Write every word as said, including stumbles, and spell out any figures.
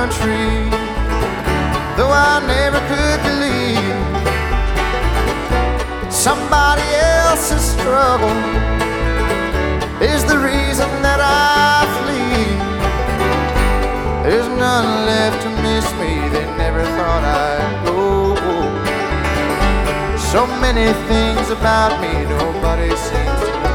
country, though I never could believe somebody else's struggle is the reason that I flee. There's none left to miss me, they never thought I'd go. So many things about me nobody seems to know.